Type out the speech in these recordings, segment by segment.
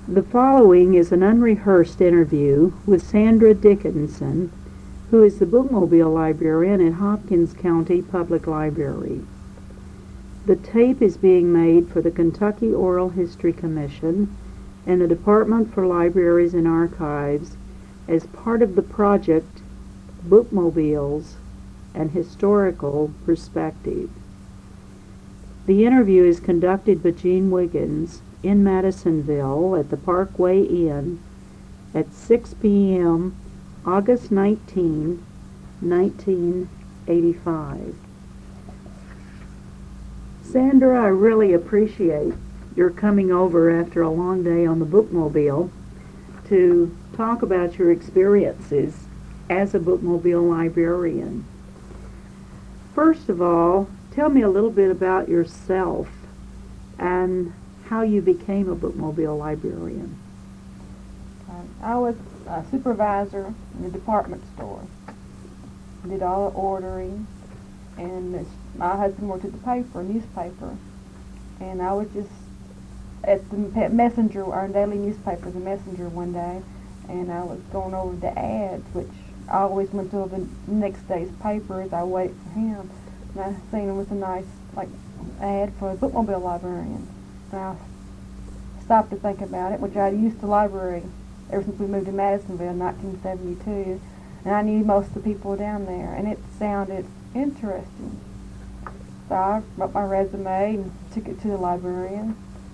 The following is an unrehearsed interview with Sandra Dickinson, who is the bookmobile librarian at Hopkins County Public Library. The tape is being made for the Kentucky Oral History Commission and the Department for Libraries and Archives as part of the project Bookmobiles: An Historical Perspective. The interview is conducted by Gene Wiggins in Madisonville at the Parkway Inn at 6 p.m. August 19, 1985. Sandra, I really appreciate your coming over after a long day on the bookmobile to talk about your experiences as a bookmobile librarian. First of all, tell me a little bit about yourself and how you became a bookmobile librarian. I was a supervisor in the department store. I did all the ordering, and my husband worked at the newspaper, and I was just at the Messenger, our daily newspaper, the Messenger, one day, and I was going over the ads, which I always went to the next day's paper as I waited for him, and I seen him with a nice ad for a bookmobile librarian. And I stopped to think about it, which I used the library ever since we moved to Madisonville in 1972, and I knew most of the people down there, and it sounded interesting. So I wrote my resume and took it to the librarian.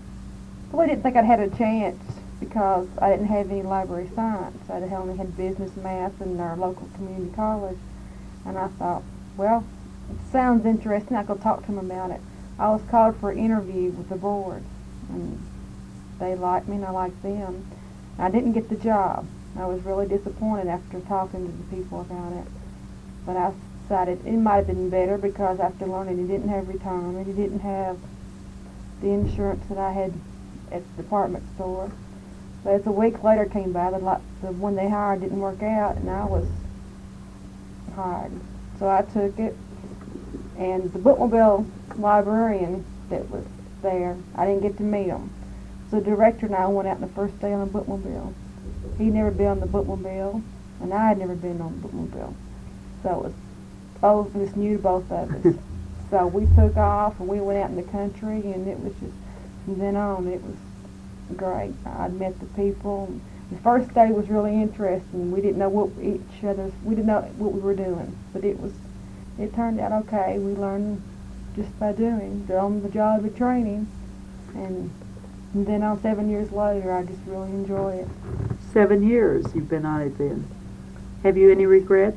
I really didn't think I'd had a chance because I didn't have any library science. I only had business math in our local community college, and I thought, well, it sounds interesting. I could talk to them about it. I was called for an interview with the board, and they liked me and I liked them. I didn't get the job. I was really disappointed after talking to the people about it. But I decided it might have been better because after learning he didn't have retirement, he didn't have the insurance that I had at the department store. But as a week later came by, the one they hired didn't work out, and I was hired. So I took it, and the bookmobile librarian that was there, I didn't get to meet him. So the director and I went out on the first day on the bookmobile. He'd never been on the bookmobile, and I had never been on the bookmobile. So it was new to both of us. So we took off, and we went out in the country, and it was just, from then on, it was great. I'd met the people. The first day was really interesting. We didn't know we didn't know what we were doing, but it turned out okay. We learned just by doing, on the job of training, and then on 7 years later, I just really enjoy it. 7 years you've been on it then. Have you any regrets?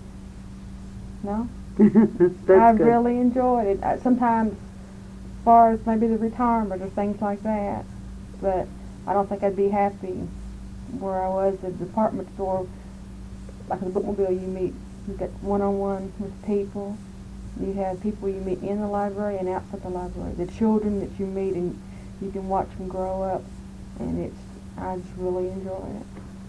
No. That's I good. really enjoyed it. Sometimes, as far as maybe the retirement or things like that, but I don't think I'd be happy where I was at the department store. Like in the bookmobile, you get one-on-one with people. You have people you meet in the library and outside the library. The children that you meet, and you can watch them grow up, and I just really enjoy it.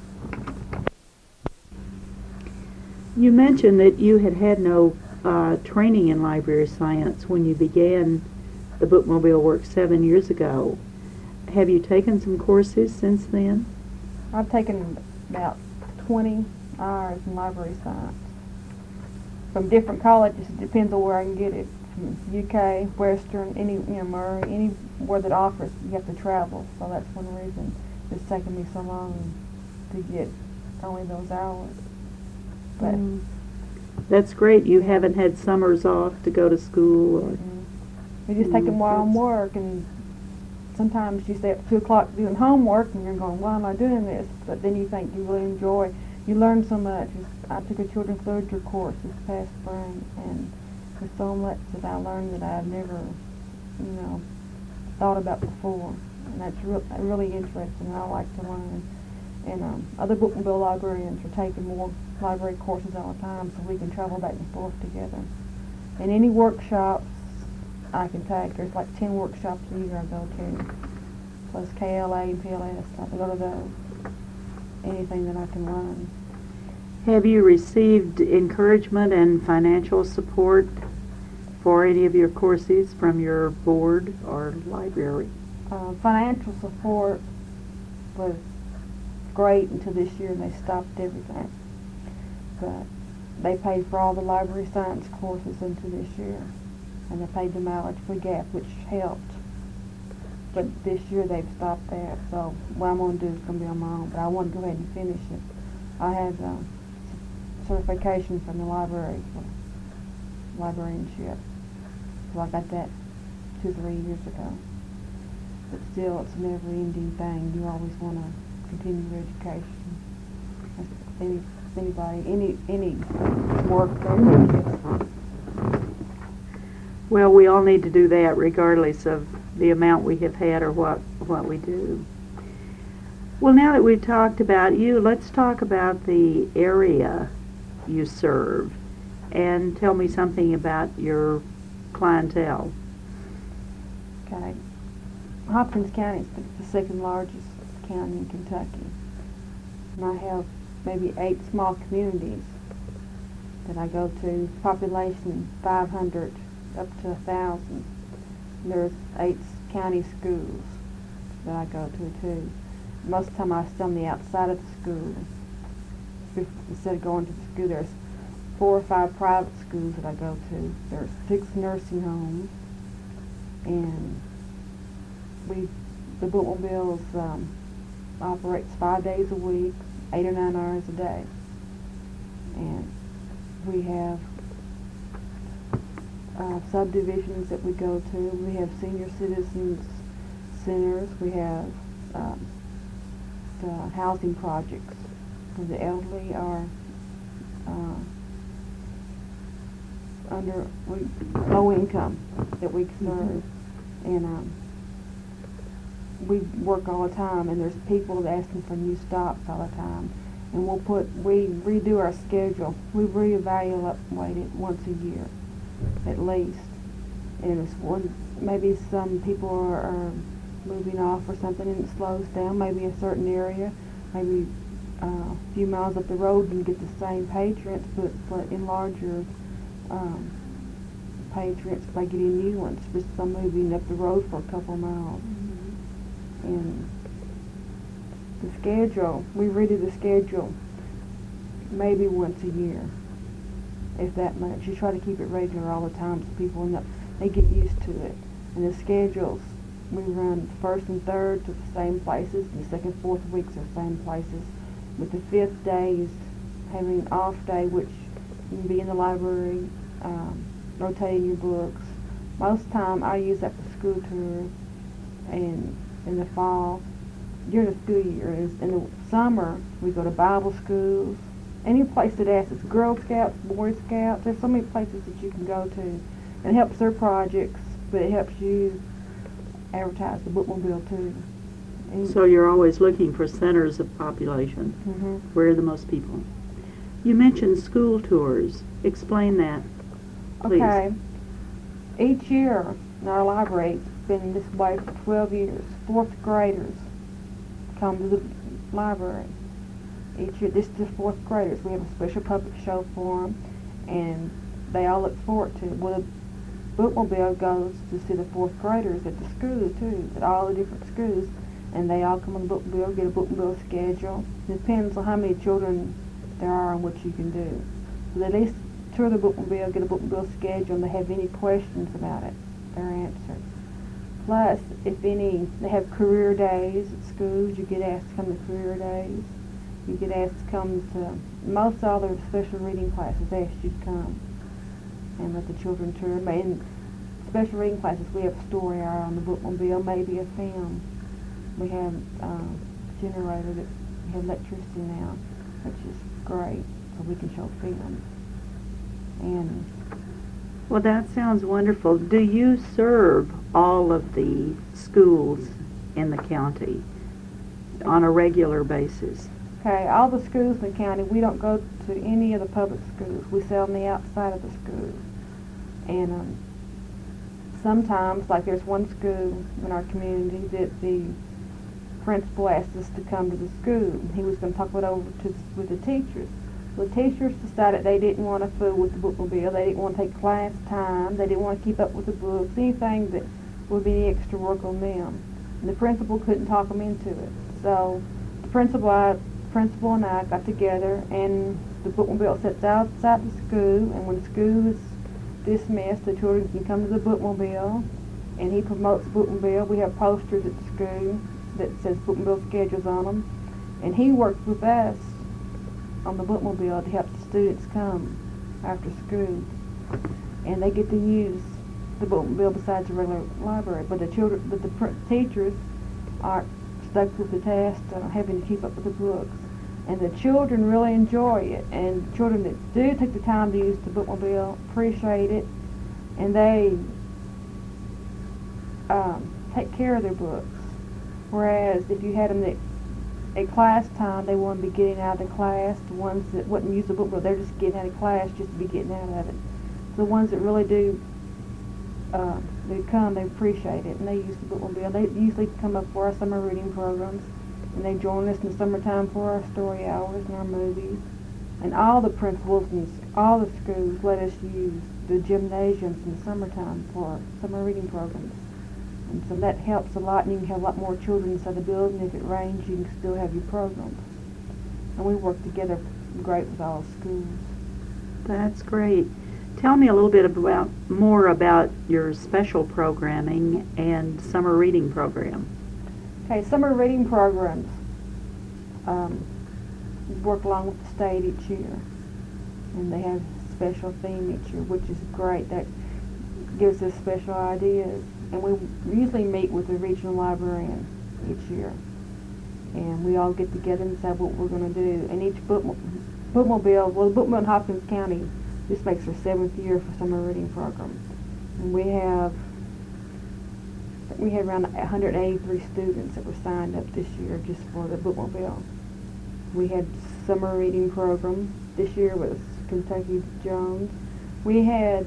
You mentioned that you had no training in library science when you began the bookmobile work 7 years ago. Have you taken some courses since then? I've taken about 20 hours in library science from different colleges. It depends on where I can get it. From UK, Western, Murray, anywhere that offers, you have to travel. So that's one reason it's taken me so long to get only those hours. But that's great. You haven't had summers off to go to school, or you just take them while I'm work, and sometimes you stay up 2 o'clock doing homework, and you're going, why am I doing this? But then you think you really enjoy. You learn so much. I took a children's literature course this past spring, and there's so much that I learned that I've never, thought about before, and that's really interesting, and I like to learn. And other bookmobile librarians are taking more library courses all the time, so we can travel back and forth together. And any workshops I can take, there's like 10 workshops a year I go to, plus KLA and PLS. I go to those. Anything that I can learn. Have you received encouragement and financial support for any of your courses from your board or library? Financial support, was great until this year, and they stopped everything. But they paid for all the library science courses into this year, and they paid the mileage for GAP, which helped. But this year they've stopped that, so what I'm going to do is going to be on my own. But I want to go ahead and finish it. I have certification from the library for librarianship, so I got that 2-3 years ago. But still, it's a never-ending thing. You always want to continue your education. Any work that Well, we all need to do that regardless of the amount we have had or what we do. Well, now that we've talked about you, let's talk about the area you serve and tell me something about your clientele. Okay. Hopkins County is the second largest county in Kentucky. And I have maybe 8 small communities that I go to, population 500 up to 1,000. There's 8 county schools that I go to too. Most of the time I stay on the outside of the school. Instead of going to the school, there's 4 or 5 private schools that I go to. There's 6 nursing homes, and the bookmobiles operates 5 days a week, 8 or 9 hours a day. And we have subdivisions that we go to. We have senior citizens centers. We have the housing projects where the elderly are under low income that we serve. And we work all the time, and there's people asking for new stocks all the time. And we redo our schedule. We reevaluate it once a year, at least. And it's maybe some people are moving off or something, and it slows down. Maybe a certain area, maybe a few miles up the road, you get the same page rents, but in larger page rents by getting new ones. Just some moving up the road for a couple of miles. And the schedule, we redo the schedule maybe once a year, if that much. You try to keep it regular all the time so people they get used to it. And the schedules, we run first and third to the same places, and the second, fourth weeks are the same places. With the 5th day is having an off day, which you can be in the library, rotating your books. Most of the time I use that for school tours, and in the fall, during the school year. In the summer, we go to Bible schools, any place that asks. It's Girl Scouts, Boy Scouts. There's so many places that you can go to. And it helps their projects, but it helps you advertise the bookmobile too. So you're always looking for centers of population. Where are the most people? You mentioned school tours. Explain that, please. Okay. Each year in our library, it's been this way for 12 years. 4th graders come to the library. Each year, this is the 4th graders. We have a special public show for them, and they all look forward to it. Well, the bookmobile goes to see the 4th graders at the schools too, at all the different schools, and they all come on the bookmobile, get a bookmobile schedule. It depends on how many children there are and what you can do. So they at least tour the bookmobile, get a bookmobile schedule, and they have any questions about it, they're answered. Plus, if they have career days at schools, you get asked to come to career days. You get asked to come to most all their special reading classes. They ask you to come and let the children tour. In special reading classes, we have a story hour on the bookmobile, maybe a film. We have a generator that we have electricity now, which is great, so we can show film. And well, that sounds wonderful. Do you serve all of the schools in the county on a regular basis? Okay, all the schools in the county, we don't go to any of the public schools. We sit on the outside of the schools. And sometimes, like there's one school in our community that the principal asked us to come to the school. He was going to talk it over with the teachers. The teachers decided they didn't want to fool with the bookmobile. They didn't want to take class time. They didn't want to keep up with the books, anything that would be extra work on them. And the principal couldn't talk them into it. So the principal and I got together, and the bookmobile sits outside the school, and when the school is dismissed, the children can come to the bookmobile, and he promotes the bookmobile. We have posters at the school that says bookmobile schedules on them, and he works with us on the bookmobile to help the students come after school, and they get to use the bookmobile besides the regular library. But the teachers are stuck with the task of having to keep up with the books, and the children really enjoy it. And the children that do take the time to use the bookmobile appreciate it, and they take care of their books. Whereas if you had them at class time, they wouldn't be getting out of the class. The ones that wouldn't use the bookmobile, they're just getting out of class just to be getting out of it. So the ones that really do, they come, they appreciate it, and they use the bookmobile. They usually come up for our summer reading programs, and they join us in the summertime for our story hours and our movies. And all the principals and all the schools let us use the gymnasiums in the summertime for our summer reading programs. And so that helps a lot, and you can have a lot more children inside the building. If it rains, you can still have your programs. And we work together great with all schools. That's great. Tell me a little bit more about your special programming and summer reading program. Okay, summer reading programs work along with the state each year, and they have a special theme each year, which is great. That gives us special ideas. And we usually meet with the regional librarian each year, and we all get together and decide what we're going to do. And each bookmobile, well, the bookmobile in Hopkins County, this makes our 7th year for summer reading program. And we had around 183 students that were signed up this year just for the bookmobile. We had summer reading program. This year was Kentucky Jones. We had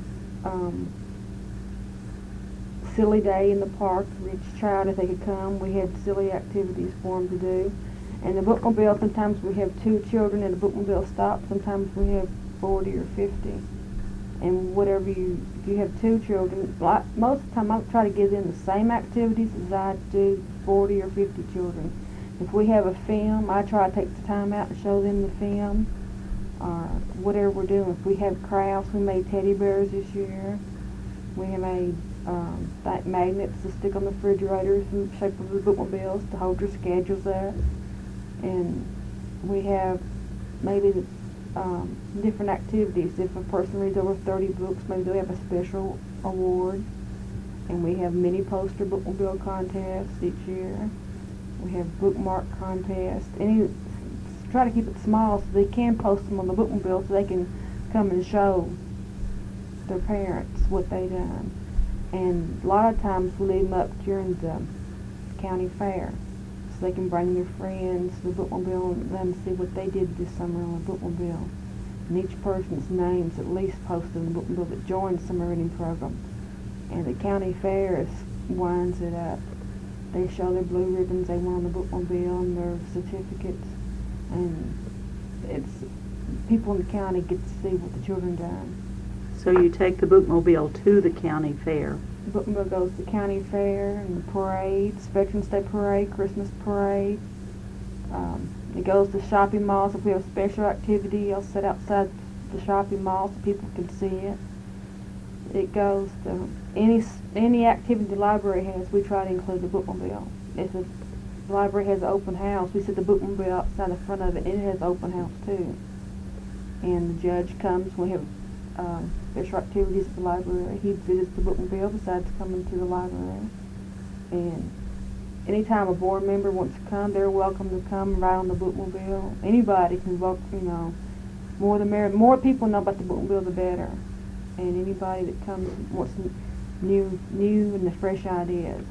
silly day in the park for each child if they could come. We had silly activities for them to do. And the bookmobile, sometimes we have 2 children and the bookmobile stops. Sometimes we have 40 or 50. And whatever if you have 2 children, most of the time I try to give them the same activities as I do 40 or 50 children. If we have a film, I try to take the time out and show them the film, or whatever we're doing. If we have crafts, we made teddy bears this year. We have made magnets to stick on the refrigerators in the shape of the bookmobiles to hold your schedules up. And we have maybe different activities. If a person reads over 30 books, maybe they'll have a special award. And we have mini poster bookmobile contests each year. We have bookmark contests. Try to keep it small so they can post them on the bookmobile so they can come and show their parents what they done. And a lot of times we leave them up during the county fair so they can bring their friends to the bookmobile and let them see what they did this summer on the bookmobile. And each person's name's at least posted in the bookmobile that joined the summer reading program. And the county fair winds it up. They show their blue ribbons they won on the bookmobile and their certificates. And people in the county get to see what the children done. So you take the bookmobile to the county fair. The bookmobile goes to the county fair and the parades, Veterans Day Parade, Christmas Parade. It goes to shopping malls. If we have a special activity, I'll sit outside the shopping mall so people can see it. It goes to any activity the library has, we try to include the bookmobile. If the library has an open house, we set the bookmobile outside the front of it, and it has open house too. And the judge comes. We have special activities at the library. He visits the bookmobile besides coming to the library. And anytime a board member wants to come, they're welcome to come ride on the bookmobile. Anybody can more the merrier. More people know about the bookmobile, the better. And anybody that comes wants new and the fresh ideas.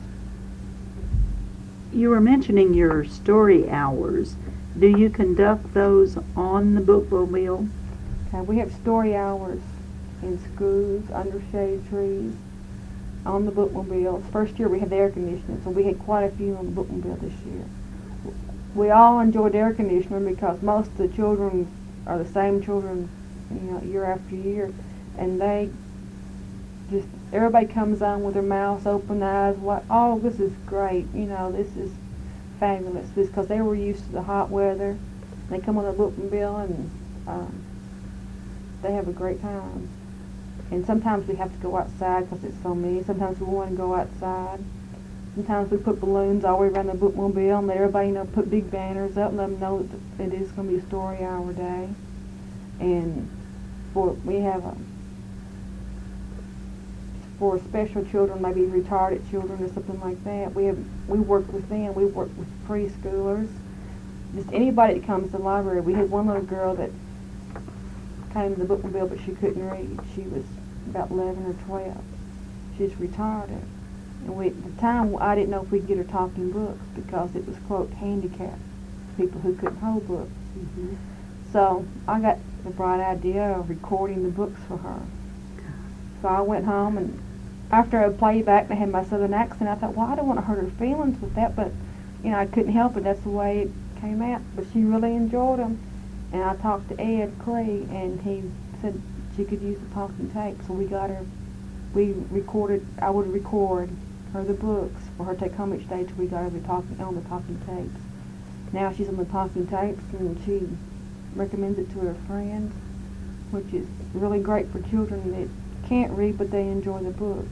You were mentioning your story hours. Do you conduct those on the bookmobile? Okay, we have story hours in schools, under shade trees, on the bookmobile. First year we had the air conditioning, so we had quite a few on the bookmobile this year. We all enjoyed air conditioning because most of the children are the same children, year after year, and everybody comes on with their mouths open, eyes wide. Oh, this is great! This is fabulous because they were used to the hot weather. They come on a bookmobile and they have a great time. And sometimes we have to go outside because it's so many. Sometimes we want to go outside. Sometimes we put balloons all the way around the bookmobile and let everybody put big banners up and let them know that it is going to be a story hour day. And we have for special children, maybe retarded children or something like that. We work with them. We work with preschoolers. Just anybody that comes to the library. We had one little girl that came to the bookmobile, but she couldn't read. She was about 11 or 12. She's retarded. And at the time, I didn't know if we'd get her talking books because it was, quote, handicapped, people who couldn't hold books. Mm-hmm. So I got the bright idea of recording the books for her. So I went home, and after I played back and I had my southern accent, I thought, well, I don't want to hurt her feelings with that, but, I couldn't help it. That's the way it came out. But she really enjoyed them. And I talked to Ed Clay, and he said she could use the talking tape. So I would record her the books for her to take home each day till we got her on the talking tapes. Now she's on the talking tapes, and she recommends it to her friends, which is really great for children that can't read, but they enjoy the books.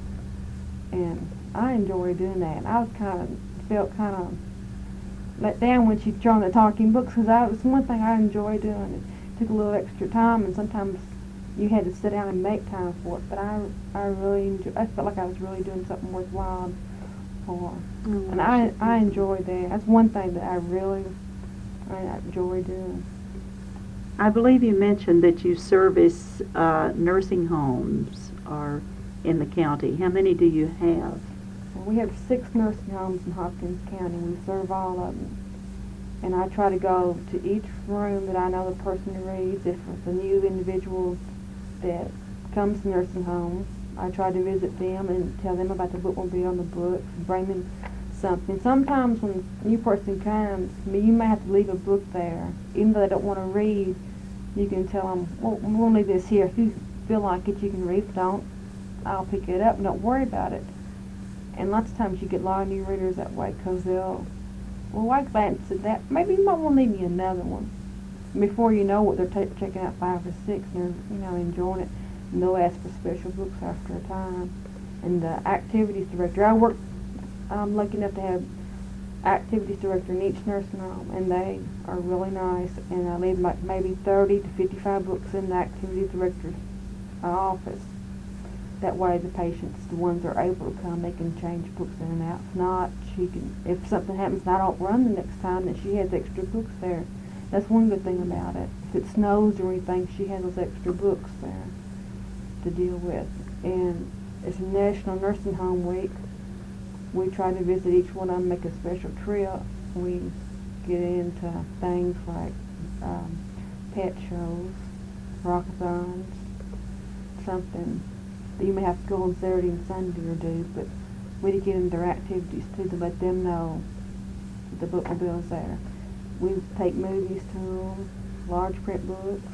And I enjoy doing that. I felt kind of let down when she turned the talking books because it was one thing I enjoy doing. It took a little extra time, and sometimes you had to sit down and make time for it. But I felt like I was really doing something worthwhile for her. And I enjoy that. That's one thing that I enjoy doing. I believe you mentioned that you service nursing homes in the county. How many do you have? Well, we have 6 nursing homes in Hopkins County. We serve all of them. And I try to go to each room that I know the person reads. If it's a new individual that comes to nursing home, I try to visit them and tell them about the bookmobile and the books, bring them something. Sometimes when a new person comes, you may have to leave a book there. Even though they don't want to read, you can tell them, well, we'll leave this here. If you feel like it, you can read. If you don't, I'll pick it up. Don't worry about it. And lots of times you get a lot of new readers that way because they'll, well, I glanced at that. Maybe you might want to leave me another one. Before you know it, they're checking out 5 or 6 and they're, enjoying it. And they'll ask for special books after a time. And the activities director, I'm lucky enough to have activities director in each nursing home, and they are really nice. And I leave maybe 30 to 55 books in the activities director's office. That way the patients, the ones that are able to come, they can change books in and out. If not, if something happens and I don't run the next time, then she has extra books there. That's one good thing about it. If it snows or anything, she has those extra books there to deal with. And it's National Nursing Home Week. We try to visit each one of them, make a special trip. We get into things like pet shows, rockathons, something that you may have to go on Saturday and Sunday or do, but we get into their activities too to let them know that the bookmobile is there. We take movies to them, large print books.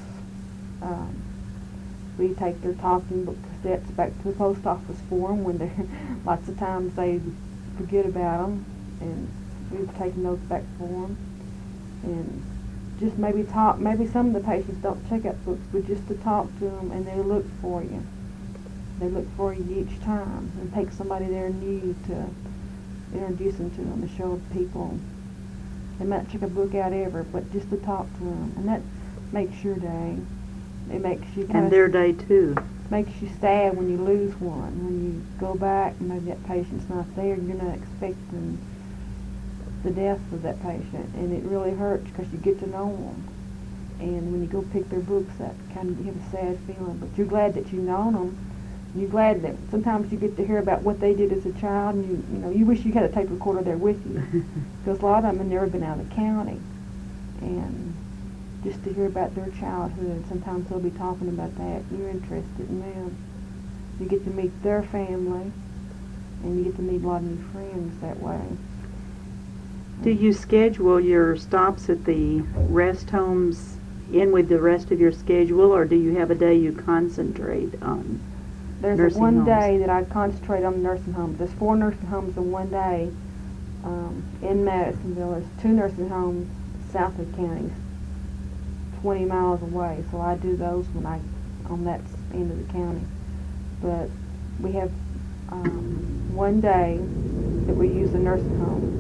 We take their talking book cassettes back to the post office for them when they're, lots of times they forget about them, and we've taken those back for them. And just maybe some of the patients don't check out books, but just to talk to them, and they look for you. They look for you each time, and take somebody there new to introduce them to them and show people. They might check a book out ever, but just to talk to them, and that makes your day. It makes you and their day too. Makes you sad when you lose one. When you go back and maybe that patient's not there, you're not expecting the death of that patient, and it really hurts because you get to know them. And when you go pick their books, that kind of, you have a sad feeling. But you're glad that you know them. You're glad that sometimes you get to hear about what they did as a child, and you wish you had a tape recorder there with you, because a lot of them have never been out of the county. And just to hear about their childhood, sometimes they'll be talking about that. You're interested in them. You get to meet their family, and you get to meet a lot of new friends that way. Do you schedule your stops at the rest homes in with the rest of your schedule, or do you have a day you concentrate on? There's one day that I concentrate on the nursing homes. There's 4 nursing homes in one day. in Madisonville. There's 2 nursing homes south of the county, 20 miles away. So I do those when I on that end of the county. But we have one day that we use the nursing homes.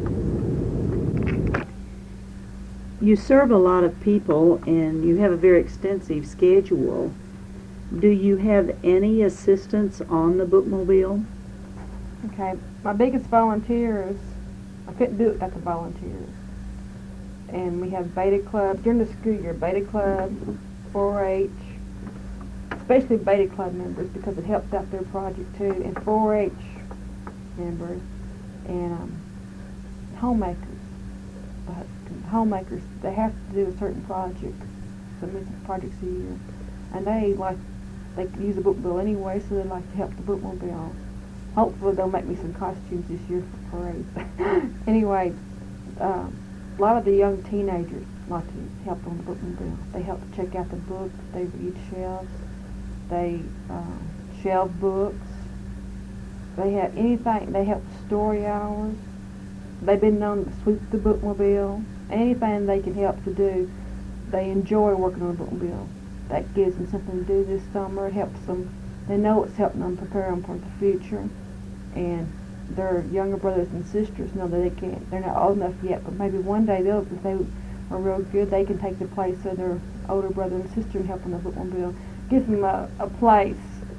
You serve a lot of people and you have a very extensive schedule. Do you have any assistance on the bookmobile? Okay, my biggest volunteers, I couldn't do it without the volunteers. And we have Beta Club, during the school year, Beta Club, 4-H, especially Beta Club members because it helps out their project too, and 4-H members, and homemakers. Homemakers, they have to do a certain project, so many projects a year, and they can use the bookmobile anyway, so they like to help the bookmobile. Hopefully they'll make me some costumes this year for parades. Anyway, a lot of the young teenagers like to help on the bookmobile. They help to check out the books, they read shelves, they shelve books, they have anything, they help story hours. They've been known to sweep the bookmobile. Anything they can help to do, they enjoy working on the bookmobile. That gives them something to do this summer. It helps them. They know it's helping them prepare them for the future. And their younger brothers and sisters know that they can't. They're not old enough yet, but maybe one day if they are real good, they can take the place of their older brother and sister and help on the bookmobile. Gives them a place.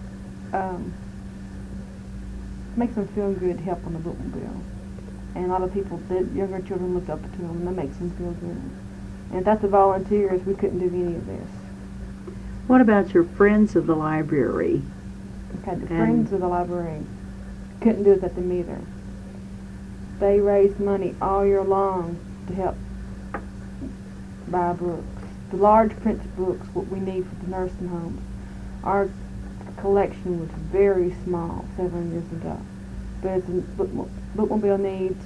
Makes them feel good to help on the bookmobile. And a lot of people, the younger children look up to them, and that makes them feel good. And without the volunteers, we couldn't do any of this. What about your friends of the library? Okay, the Friends of the Library, couldn't do it without them either. They raise money all year long to help buy books. The large print books, what we need for the nursing homes. Our collection was very small 7 years ago. But as the bookmobile needs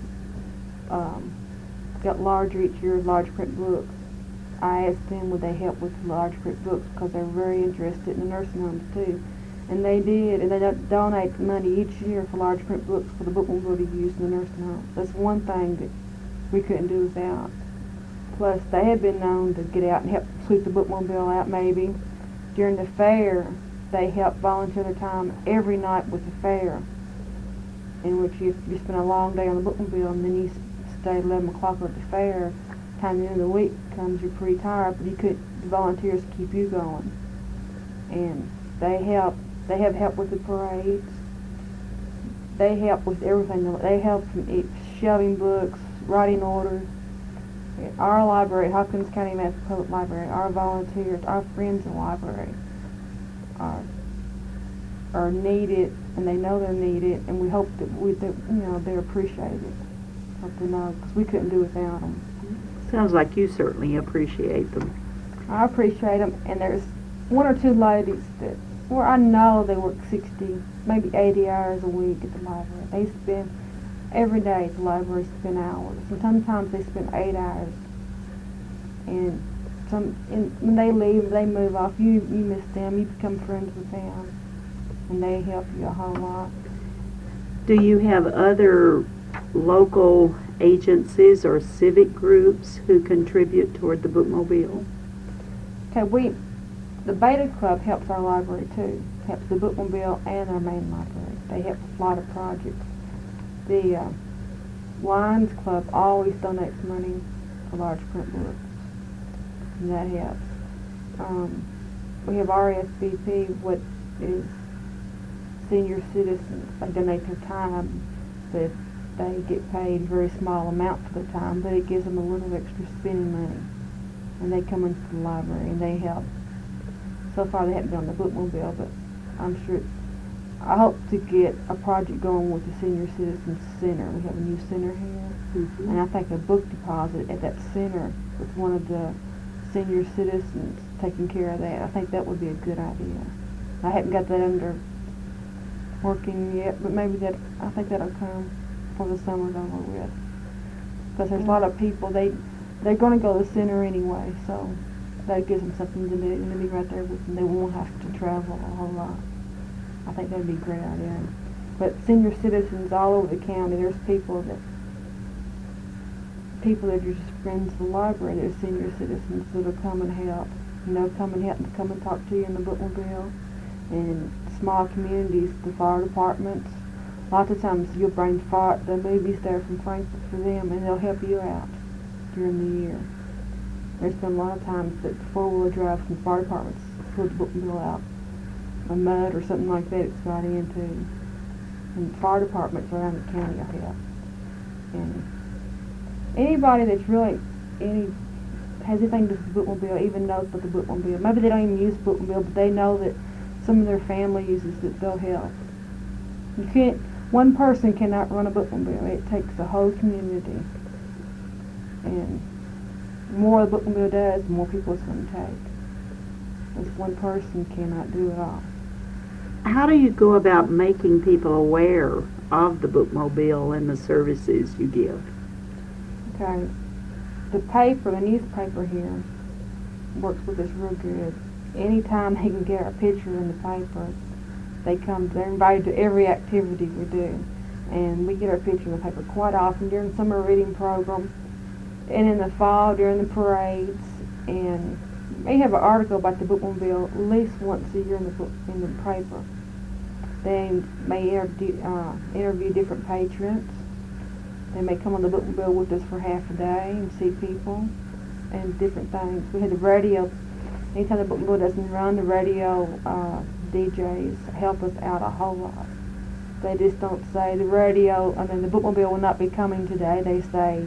got larger each year, large print books, I asked them would they help with the large print books because they're very interested in the nursing homes too. And they did, and they donate money each year for large print books for the bookmobile to use in the nursing homes. That's one thing that we couldn't do without. Plus, they had been known to get out and help sweep the bookmobile out maybe. During the fair, they help volunteer their time every night with the fair, in which you spend a long day on the bookmobile and then you stay 11 o'clock at the fair. Time the end of the week comes, you're pretty tired, but the volunteers keep you going. And they have help with the parades. They help with everything. They help from shelving books, writing orders. Our library, Hopkins County Mass Public Library, our volunteers, our friends in the library are needed, and they know they're needed, and we hope that they're appreciated. Hope they know, because we couldn't do without them. Sounds like you certainly appreciate them. I appreciate them, and there's 1 or 2 ladies that, where I know they work 60, maybe 80 hours a week at the library. They spend, every day at the library, spend hours, and sometimes they spend 8 hours. And when they leave, they move off, you miss them, you become friends with them, and they help you a whole lot. Do you have other local agencies or civic groups who contribute toward the bookmobile? Okay, the Beta Club helps our library too. Helps the bookmobile and our main library. They help a lot of projects. The Lions Club always donates money for large print books, and that helps. We have RSVP, what is senior citizens. They donate their time, but they get paid a very small amount for the time, but it gives them a little extra spending money. And they come into the library and they help. So far they haven't been on the bookmobile, but I'm sure I hope to get a project going with the Senior Citizens Center. We have a new center here, and I think a book deposit at that center with one of the senior citizens taking care of that. I think that would be a good idea. I haven't got that under working yet, but maybe I think that'll come before the summer's over with. Because there's a lot of people, they're going to go to the center anyway, so that gives them something to do, and to be right there with them. They won't have to travel a whole lot. I think that would be a great idea. But senior citizens all over the county, there's people that people that are just friends of the library. They're senior citizens that'll come and help. Come and talk to you in the bookmobile. And small communities, the fire departments. Lots of times you'll bring the movies there from Frankfurt for them, and they'll help you out during the year. There's been a lot of times that four-wheel drives from fire departments pulled the bookmobile out, a mud or something like that it's got into. And fire departments around the county will help. And anybody that's really has anything to do with the bookmobile even knows about the bookmobile. Maybe they don't even use the bookmobile, but they know that some of their family uses it, they'll help. One person cannot run a bookmobile. It takes a whole community. And the more the bookmobile does, the more people it's going to take. This one person cannot do it all. How do you go about making people aware of the bookmobile and the services you give? Okay. The newspaper here, works with us real good. Anytime they can get our picture in the paper, they're invited to every activity we do. And we get our picture in the paper quite often during the summer reading program and in the fall during the parades. And we have an article about the bookmobile at least once a year in the paper. They may interview different patrons. They may come on the bookmobile with us for half a day and see people and different things. We had the radio. Anytime the bookmobile doesn't run, the radio DJs help us out a whole lot. They just don't say the bookmobile will not be coming today. They say,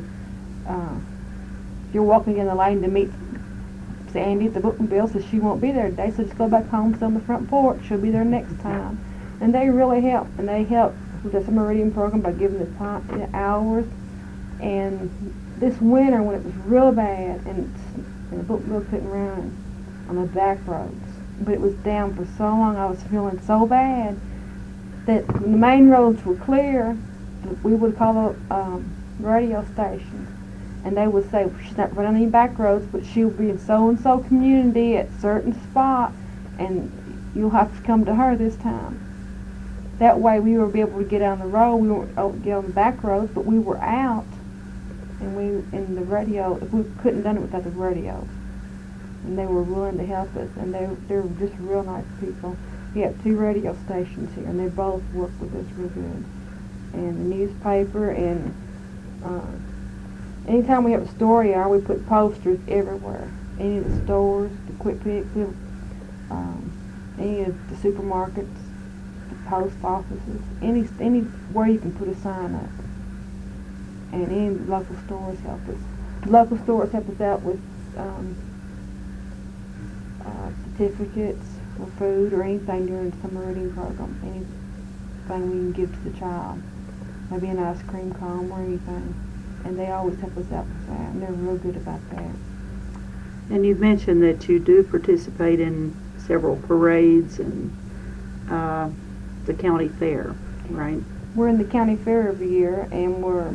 if you're walking in the lane to meet Sandy at the bookmobile, so she won't be there today, so just go back home, sit on the front porch. She'll be there next time. And they really help. And they help with the summer reading program by giving the hours. And this winter, when it was real bad, and the bookmobile couldn't run on the back roads, but it was down for so long, I was feeling so bad that when the main roads were clear, we would call a radio station, and they would say, she's not running any back roads, but she'll be in so-and-so community at certain spot, and you'll have to come to her this time. That way we would be able to get on the road. We weren't able to get on the back roads, but we were out, and in the radio, we couldn't have done it without the radio. And they were willing to help us, and they're just real nice people. We have 2 radio stations here, and they both work with us real good. And the newspaper, and anytime we have a story hour, we put posters everywhere. Any of the stores, the Quick Pick, any of the supermarkets, the post offices, anywhere you can put a sign up. And any local stores help us. Local stores help us out with certificates or food or anything during the summer reading program. Anything we can give to the child. Maybe an ice cream cone or anything. And they always help us out with that. And they're real good about that. And you've mentioned that you do participate in several parades and the county fair, right? We're in the county fair every year, and we're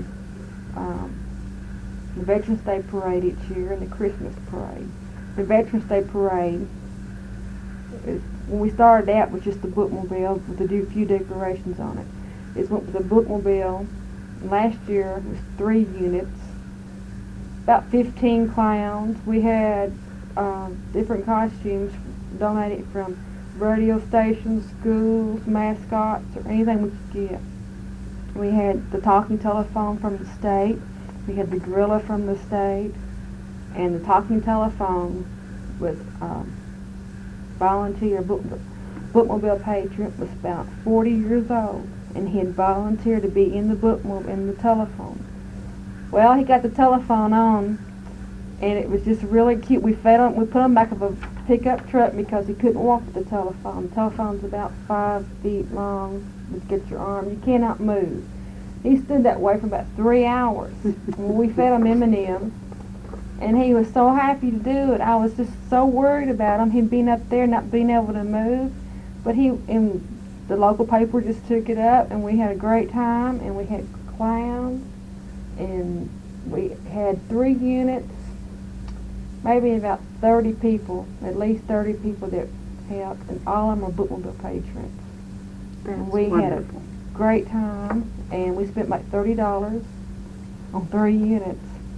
the Veterans Day Parade each year and the Christmas Parade. The Veterans Day Parade, when we started out with just the bookmobile with a few decorations on it. It went with the bookmobile. Last year it was 3 units, about 15 clowns. We had different costumes donated from radio stations, schools, mascots, or anything we could get. We had the talking telephone from the state. We had the gorilla from the state. And the talking telephone was volunteer bookmobile patron was about 40 years old, and he had volunteered to be in the bookmobile in the telephone. Well, he got the telephone on, and it was just really cute. We put him back of a pickup truck because he couldn't walk with the telephone. The telephone's about 5 feet long. Just get your arm. You cannot move. He stood that way for about 3 hours. We fed him M&M's, and he was so happy to do it. I was just so worried about him. Him being up there, not being able to move. But the local paper just took it up, and we had a great time, and we had clowns, and we had 3 units, maybe about 30 people, at least 30 people that helped, and all of them were bookmobile patrons. And we had a great time, and we spent like $30 on 3 units.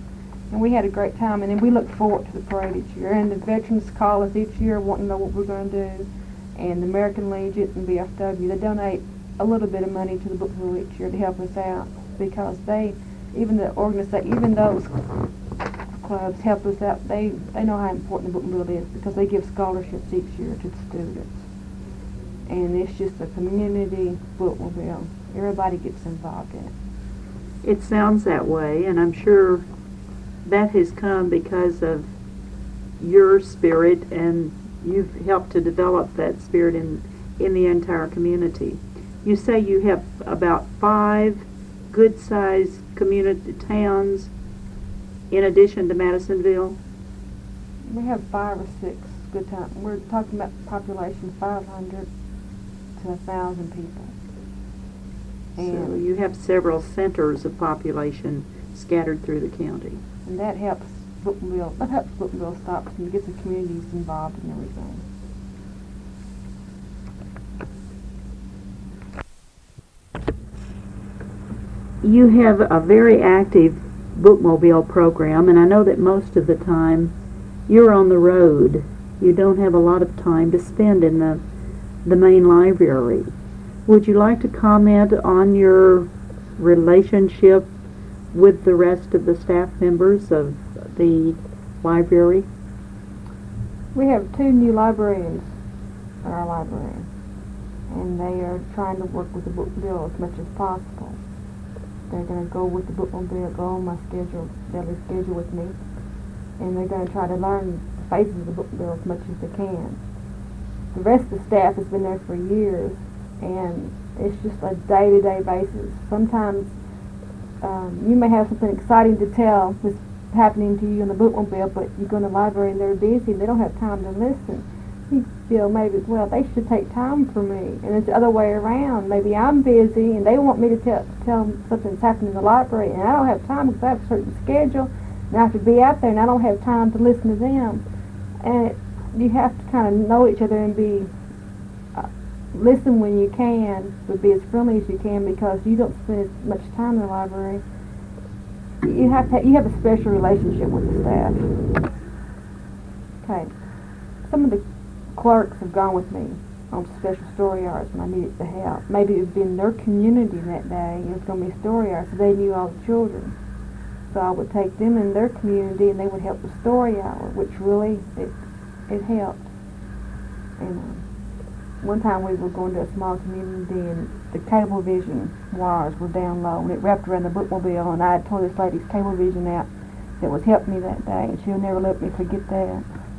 And we had a great time, and then we look forward to the parade each year. And the veterans call us each year wanting to know what we're going to do. And the American Legion and VFW, they donate a little bit of money to the Bookmobile each year to help us out, because even those clubs help us out. They know how important the Bookmobile is, because they give scholarships each year to the students. And it's just a community Bookmobile. Everybody gets involved in it. It sounds that way, and I'm sure that has come because of your spirit, and you've helped to develop that spirit in the entire community. You say you have about 5 good-sized community towns in addition to Madisonville? We have 5 or 6 good times. We're talking about population 500 to 1,000 people. And so you have several centers of population scattered through the county. And that helps Bookmobile Stops and gets the communities involved in everything. You have a very active Bookmobile program, and I know that most of the time you're on the road. You don't have a lot of time to spend in the main library. Would you like to comment on your relationship with the rest of the staff members of the library? We have 2 new librarians in our library, and they are trying to work with the Bookmobile as much as possible. They're going to go with the Bookmobile, go on my daily schedule with me, and they're going to try to learn the phases of the Bookmobile as much as they can. The rest of the staff has been there for years, and it's just a day-to-day basis. Sometimes you may have something exciting to tell that's happening to you in the Bookmobile, but you go in the library and they're busy and they don't have time to listen. You feel maybe, well, they should take time for me. And it's the other way around. Maybe I'm busy and they want me to tell them something's happening in the library, and I don't have time because I have a certain schedule and I have to be out there and I don't have time to listen to them. And you have to kind of know each other and be listen when you can, but be as friendly as you can, because you don't spend as much time in the library. You have a special relationship with the staff. Okay. Some of the clerks have gone with me on special story hours when I needed the help. Maybe it would be in their community that day. It was going to be story hours, so they knew all the children. So I would take them in their community, and they would help the story hour, which really it helped. And one time we were going to a small community, and the Cablevision wires were down low, and it wrapped around the Bookmobile, and I had tore this lady's Cablevision out that was helping me that day, and she'll never let me forget that.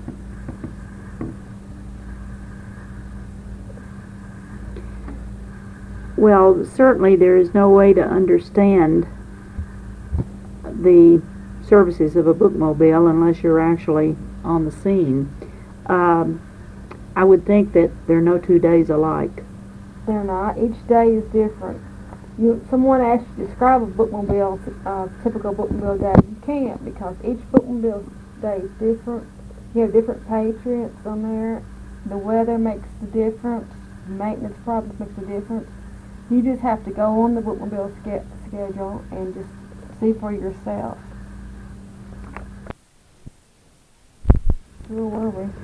Well, certainly there is no way to understand the services of a Bookmobile unless you're actually on the scene. I would think that there are no 2 days alike. They're not. Each day is different. Someone asked you to describe a Bookmobile, typical Bookmobile day. You can't, because each Bookmobile day is different. You have different patriots on there. The weather makes the difference. Maintenance problems makes the difference. You just have to go on the Bookmobile schedule and just see for yourself. Where were we?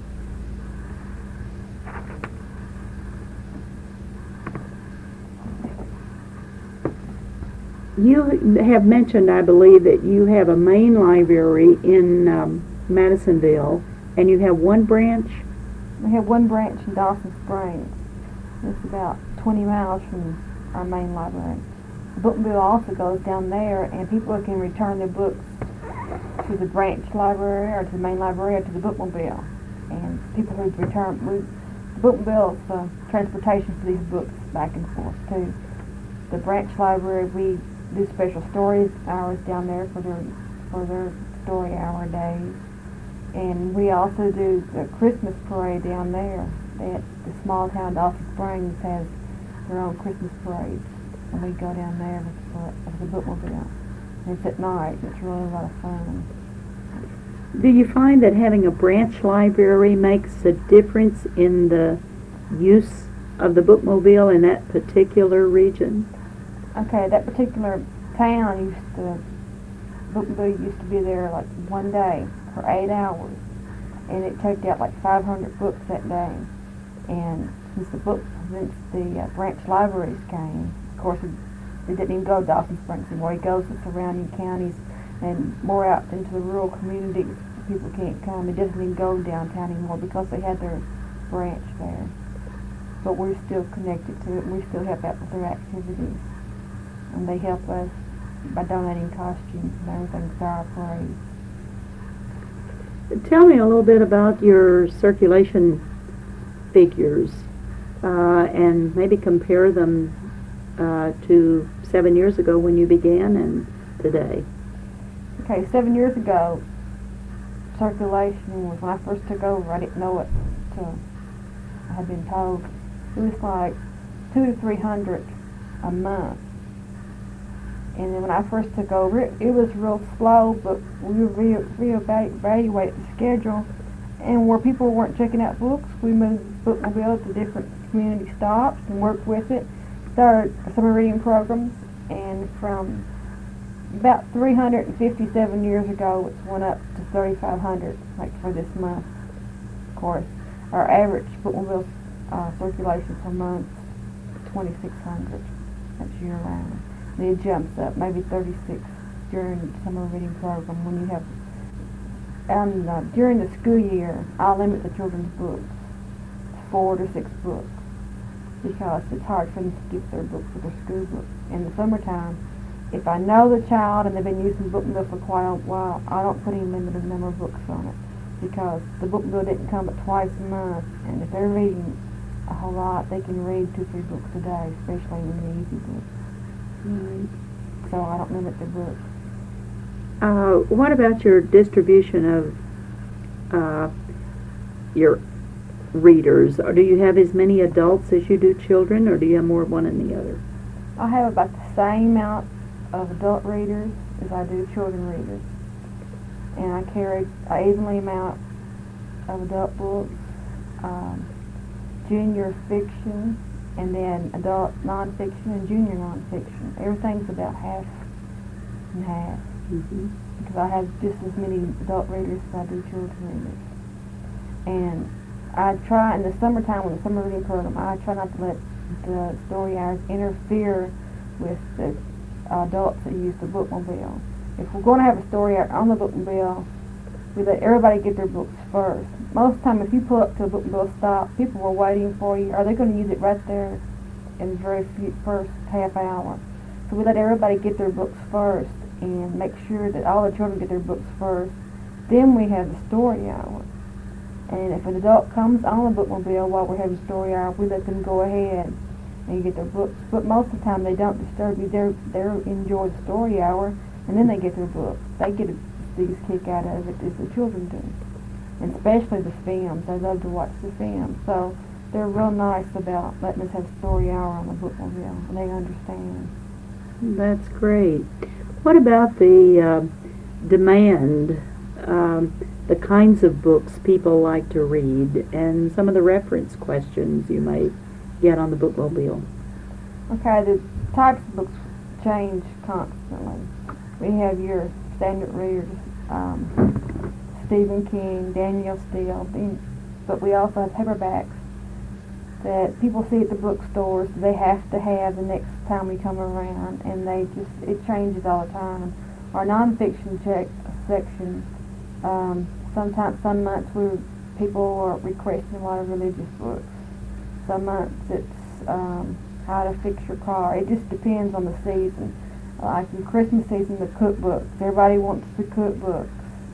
You have mentioned, I believe, that you have a main library in Madisonville, and you have one branch? We have one branch in Dawson Springs. It's about 20 miles from our main library. The Bookmobile also goes down there, and people can return their books to the branch library or to the main library or to the Bookmobile. And people who return, the Bookmobile's transportation for these books back and forth too. The branch library, we do special story hours down there for their story hour days. And we also do the Christmas parade down there. The small town Dawson Springs has their own Christmas parade, and we go down there with the Bookmobile. And it's at night. It's really a lot of fun. Do you find that having a branch library makes a difference in the use of the Bookmobile in that particular region? Okay, that particular town used to bookmobile used to be there like one day for 8 hours, and it checked out like 500 books that day. And since the branch libraries came, of course, it didn't even go to Dawson Springs anymore. It goes to surrounding counties and more out into the rural communities. People can't come. It doesn't even go downtown anymore because they had their branch there. But we're still connected to it, and we still help out with their activities. And they help us by donating costumes and everything for our parade. Tell me a little bit about your circulation figures, and maybe compare them to 7 years ago when you began and today. Okay, 7 years ago, circulation was, when I first took over, I didn't know it till I had been told. It was like 200 to 300 a month. And then when I first took over, it was real slow, but we reevaluated the schedule. And where people weren't checking out books, we moved the bookmobile to different community stops and worked with it. Started summer reading programs, and from about 357 years ago, it's went up to 3,500, like for this month. Of course, our average bookmobile circulation per month is 2,600. That's year round. And it jumps up, maybe 36 during the summer reading program. When you have, during the school year, I'll limit the children's books to 4 to 6 books because it's hard for them to keep their books with their school books. In the summertime, if I know the child and they've been using bookmobile for quite a while, I don't put any limited number of books on it because the bookmobile didn't come but twice a month, and if they're reading a whole lot, they can read 2-3 books a day, especially in the easy books. Right. So I don't limit the books. What about your distribution of your readers? Or do you have as many adults as you do children, or do you have more of one than the other? I have about the same amount of adult readers as I do children readers. And I carry an evenly amount of adult books, junior fiction, and then adult nonfiction and junior nonfiction. Everything's about half and half. Mm-hmm. Because I have just as many adult readers as I do children readers. And I try, in the summertime, with the summer reading program, I try not to let the story hours interfere with the adults that use the bookmobile. If we're going to have a story hour on the bookmobile, we let everybody get their books first. Most of the time, if you pull up to a bookmobile stop, people are waiting for you. Are they going to use it right there in the very first half hour? So we let everybody get their books first and make sure that all the children get their books first. Then we have the story hour. And if an adult comes on the bookmobile while we're having story hour, we let them go ahead and get their books. But most of the time, they don't disturb you. They enjoy the story hour, and then they get their books. They get a biggest kick out of it as the children do. And especially the films. They love to watch the films. So they're real nice about letting us have story hour on the bookmobile, and they understand. That's great. What about the demand, the kinds of books people like to read, and some of the reference questions you may get on the bookmobile? Okay, the types of books change constantly. We have your standard readers, Stephen King, Danielle Steele, but we also have paperbacks that people see at the bookstores. They have to have the next time we come around, and it changes all the time. Our nonfiction section, sometimes some months people are requesting a lot of religious books. Some months it's how to fix your car. It just depends on the season. Like in Christmas season, the cookbooks. Everybody wants the cookbooks.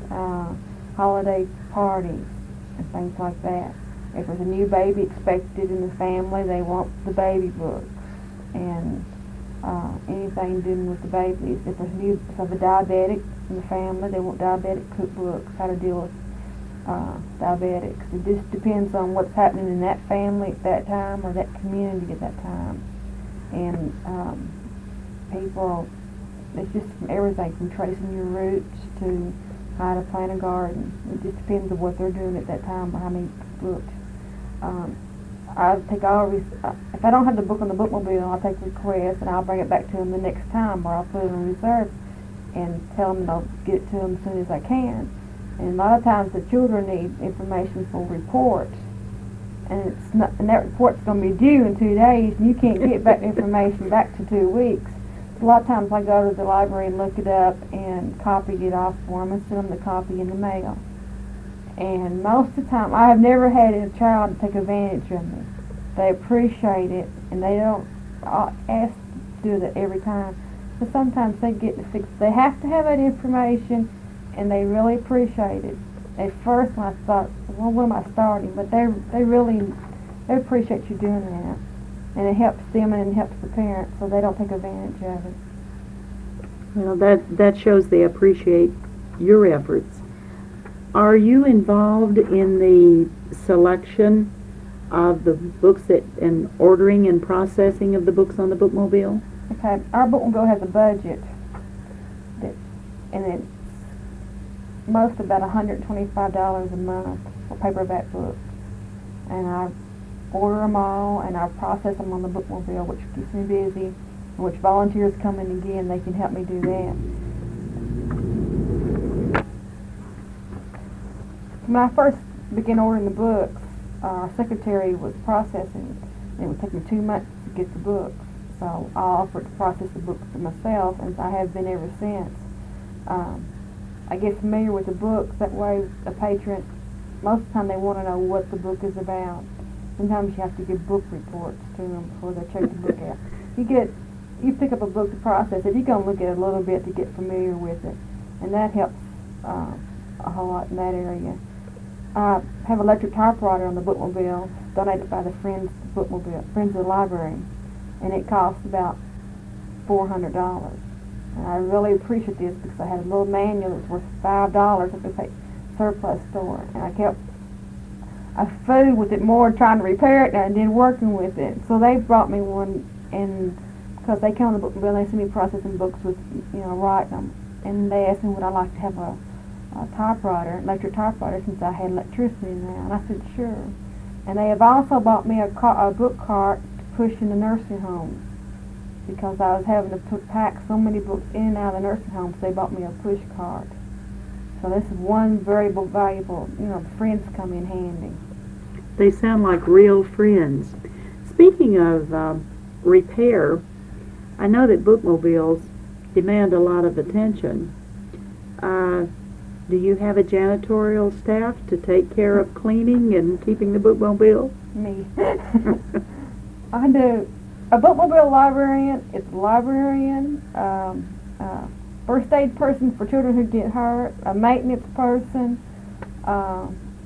Holiday parties and things like that. If there's a new baby expected in the family, they want the baby books and anything dealing with the babies. If there's a diabetic in the family, they want diabetic cookbooks, how to deal with diabetics. It just depends on what's happening in that family at that time or that community at that time. And people, it's just from everything from tracing your roots to how to plant a garden. It just depends on what they're doing at that time or how many books. If I don't have the book on the bookmobile, I'll take requests and I'll bring it back to them the next time, or I'll put it on reserve. and tell them they'll get it to them as soon as I can. And a lot of times the children need information for reports, and that report's going to be due in 2 days, and you can't get back information back to 2 weeks. A lot of times I go to the library and look it up and copy it off for them and send them the copy in the mail. And most of the time, I have never had a child take advantage of me. They appreciate it, and they don't ask to do that every time. But sometimes they get to fix. They have to have that information, and they really appreciate it. At first, when I thought, well, what am I starting? But they appreciate you doing that, and it helps them and it helps the parents, so they don't take advantage of it. Well, that shows they appreciate your efforts. Are you involved in the selection of the books and ordering and processing of the books on the bookmobile? Okay, our bookmobile has a budget, and it's most about $125 a month for paperback books. And I order them all, and I process them on the bookmobile, which keeps me busy, and which volunteers come in again, they can help me do that. When I first began ordering the books, our secretary was processing, and it would take me 2 months to get the books. So I offered to process the books for myself, and I have been ever since. I get familiar with the books, that way a patron, most of the time they want to know what the book is about. Sometimes you have to give book reports to them before they check the book out. You pick up a book to process it, you're going to look at it a little bit to get familiar with it, and that helps a whole lot in that area. I have an electric typewriter on the bookmobile, donated by the Friends of the Library, and it costs about $400. And I really appreciate this because I had a little manual that was worth $5 at the surplus store, and I fooled with it more trying to repair it than I did working with it. So they brought me one, and because they come on the bookmobile, they see me processing books with, writing them, and they asked me would I like to have a typewriter, electric typewriter, since I had electricity now, and I said sure. And they have also bought me a book cart to push in the nursing homes, because I was having to pack so many books in and out of the nursing homes. They bought me a push cart. So this is one very valuable, friends come in handy. They sound like real friends. Speaking of repair, I know that bookmobiles demand a lot of attention. Do you have a janitorial staff to take care of cleaning and keeping the bookmobile? Me. I do. A bookmobile librarian is a librarian, first aid person for children who get hurt, a maintenance person, a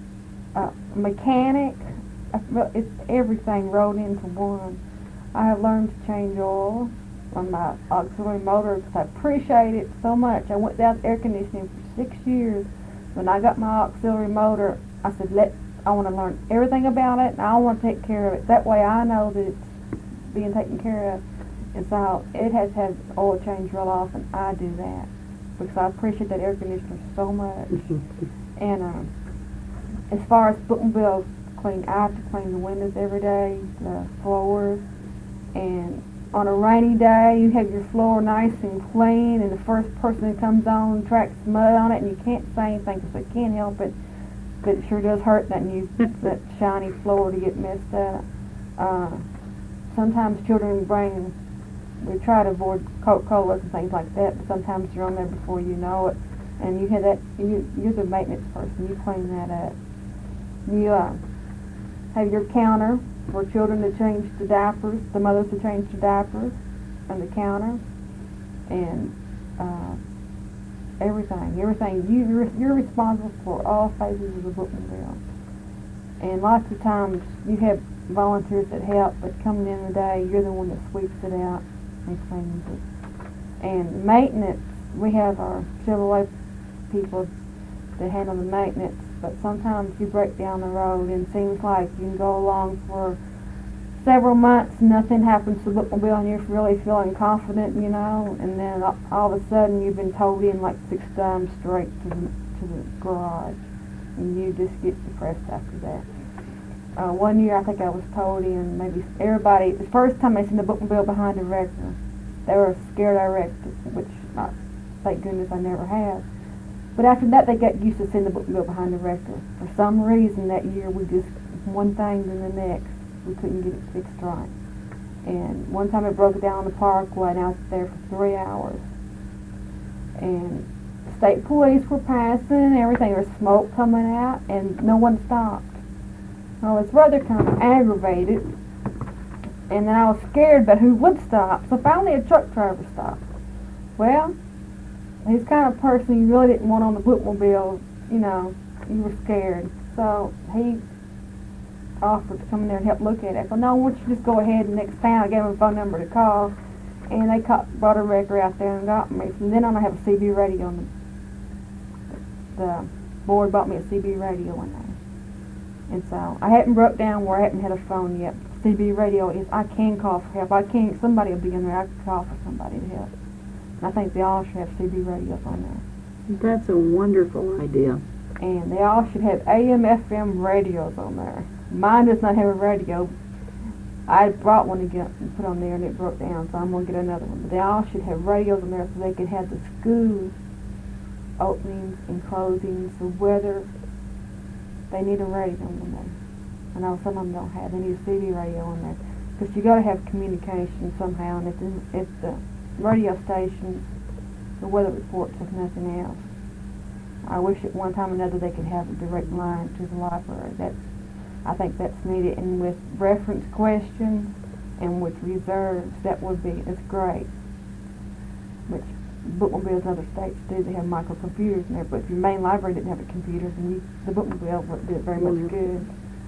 mechanic. It's everything rolled into one. I have learned to change oil on my auxiliary motor because I appreciate it so much. I went without air conditioning for 6 years. When I got my auxiliary motor, I said, I want to learn everything about it, and I want to take care of it. That way I know that it's being taken care of. And so it has had its oil change real often. I do that because I appreciate that air conditioner so much. And as far as bookmobiles clean, I have to clean the windows every day, the floors, and on a rainy day, you have your floor nice and clean, and the first person that comes on tracks mud on it, and you can't say anything because they can't help it, but it sure does hurt that shiny floor to get messed up. Sometimes children we try to avoid Coca-Colas and things like that, but sometimes you're on there before you know it, and you have you're the maintenance person, you clean that up. You have your counter for children to change the diapers, the mothers to change the diapers on the counter, and everything. You're responsible for all phases of the bookmobile. And lots of times you have volunteers that help, but coming in the day, you're the one that sweeps it out and cleans it. And maintenance, we have our Chevrolet people that handle the maintenance, but sometimes you break down the road and it seems like you can go along for several months, nothing happens to the bookmobile, and you're really feeling confident, and then all of a sudden you've been towed in like 6 times straight to the garage, and you just get depressed after that. One year I think I was towed in, maybe everybody, the first time they seen the bookmobile behind a wrecker, they were scared I wrecked it, which thank goodness I never have. But after that, they got used to seeing the bookmobile behind the wrecker. For some reason that year, we just, one thing then the next, we couldn't get it fixed right. And one time it broke down the parkway, and I was there for 3 hours. And state police were passing and everything. There was smoke coming out, and no one stopped. I was rather kind of aggravated, and then I was scared about who would stop. So finally a truck driver stopped. Well, he's the kind of person you really didn't want on the bookmobile, you know, you were scared. So he offered to come in there and help look at it. I said, no, why don't you just go ahead and next town. I gave him a phone number to call, and they brought a wrecker out there and got me. From then on I have a CB radio on the board bought me a CB radio one day. And so I hadn't broke down where I hadn't had a phone yet. CB radio is, I can call for help. I can't, somebody will be in there, I can call for somebody to help. And I think they all should have CB radios on there. That's a wonderful idea. And they all should have AM, FM radios on there. Mine does not have a radio. I brought one to get and put on there and it broke down, so I'm going to get another one. But they all should have radios on there so they can have the school openings and closings, the weather. They need a radio on there. I know some of them don't have. They need a CD radio on there. Because you got to have communication somehow. And if the radio stations, the weather reports, if nothing else, I wish at one time or another they could have a direct line to the library. I think that's needed. And with reference questions and with reserves, it's great. Which bookmobiles in other states do. They have microcomputers in there, but if your main library didn't have a computer, then the bookmobile wouldn't do it very much good.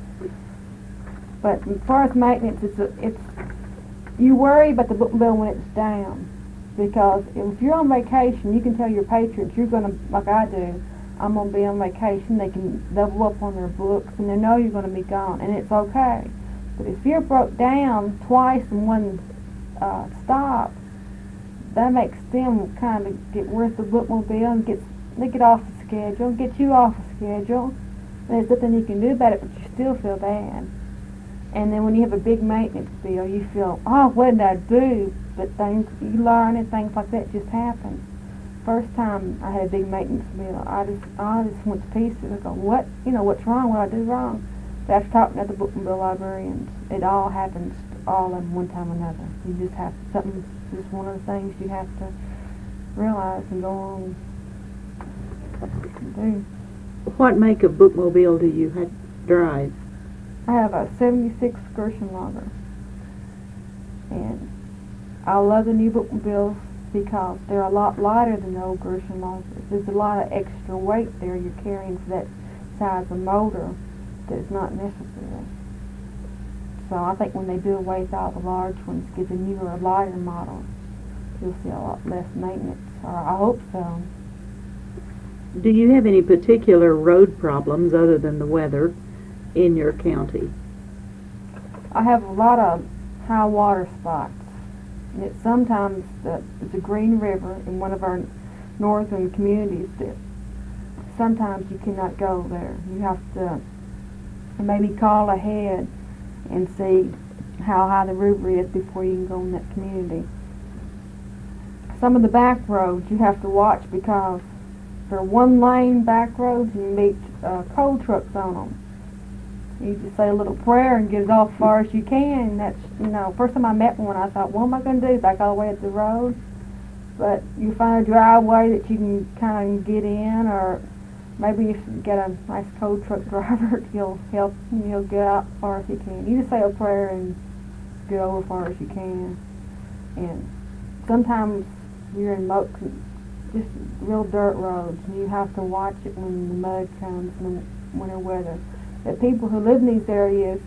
But as far as maintenance, it's you worry about the bookmobile when it's down, because if you're on vacation, you can tell your patrons you're going to, like I do, I'm going to be on vacation. They can double up on their books, and they know you're going to be gone, and it's okay. But if you're broke down twice in one stop, that makes them kind of get worth the bookmobile and they get off the schedule, get you off the schedule. There's nothing you can do about it, but you still feel bad. And then when you have a big maintenance bill, you feel, oh, what did I do? But things, you learn and things like that just happen. First time I had a big maintenance bill, I just went to pieces. I go, what's wrong? What did I do wrong? But after talking to the bookmobile librarians, it all happens all in one time or another. You just have something. Just one of the things you have to realize and go on and do. What make of bookmobile do you drive? I have a 76 Gershon logger. And I love the new bookmobiles because they're a lot lighter than the old Gershon loggers. There's a lot of extra weight there you're carrying for that size of motor that's not necessary. So I think when they do away with all the large ones, get the newer, lighter models, you'll see a lot less maintenance, or I hope so. Do you have any particular road problems other than the weather in your county? I have a lot of high water spots. And it's sometimes it's a Green River in one of our northern communities that sometimes you cannot go there. You have to maybe call ahead and see how high the river is before you can go in that community. Some of the back roads you have to watch because they're one-lane back roads and you meet coal trucks on them. You just say a little prayer and get as off far as you can. That's, first time I met one, I thought, what am I going to do, back all the way up the road? But you find a driveway that you can kind of get in, or maybe if you get a nice coal truck driver, he'll help and you'll get out as far as you can. You just say a prayer and get over as far as you can. And sometimes you're in just real dirt roads, and you have to watch it when the mud comes in the winter weather. The people who live in these areas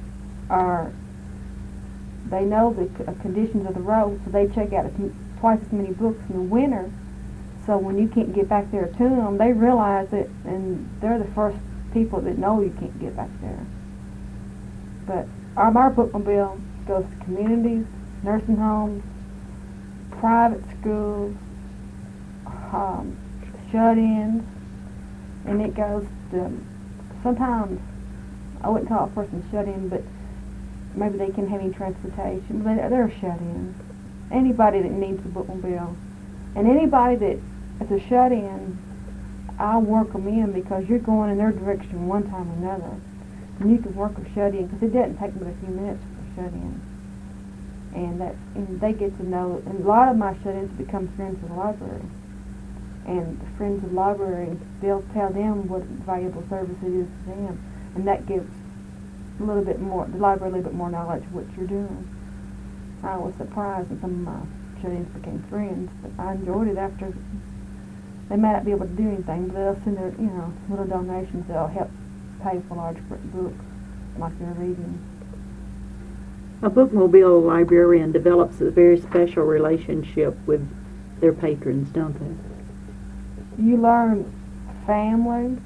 they know the conditions of the road, so they check out twice as many books in the winter. So when you can't get back there to them, they realize it, and they're the first people that know you can't get back there. But our bookmobile goes to communities, nursing homes, private schools, shut-ins, and it goes to, sometimes, I wouldn't call a person shut-in, but maybe they can have any transportation, but they're shut-ins. Anybody that needs a bookmobile, and anybody that as a shut-in, I'll work them in because you're going in their direction one time or another. And you can work a shut-in because it doesn't take but a few minutes for a shut-in. And they get to know, and a lot of my shut-ins become friends of the library. And the friends of the library, they'll tell them what valuable service it is to them. And that gives the library a little bit more knowledge of what you're doing. I was surprised when some of my shut-ins became friends, but I enjoyed it after. They may not be able to do anything, but they'll send their, little donations that'll help pay for large books like they're reading. A bookmobile librarian develops a very special relationship with their patrons, don't they? You learn family.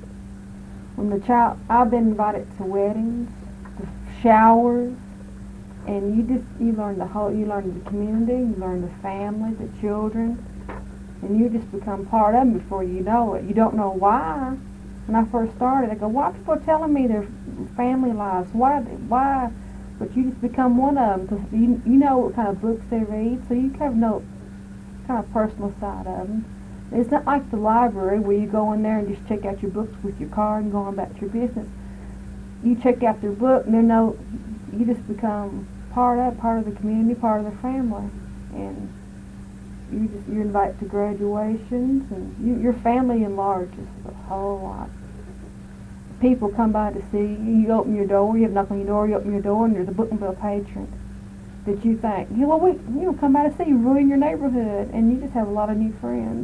I've been invited to weddings, to showers, and you learn the community, you learn the family, the children, and you just become part of them before you know it. You don't know why. When I first started, I go, why are people telling me their family lives? Why? But you just become one of them because you know what kind of books they read, so you kind of know kind of personal side of them. It's not like the library where you go in there and just check out your books with your card and go on back to your business. You check out their book and you just become part of the community, part of the family, and you're invited to graduations, and your family enlarges a whole lot. People come by to see you. You open your door, you have a knock on your door, you open your door, and there's a bookmobile patron that you think, come by to see you, ruin your neighborhood, and you just have a lot of new friends.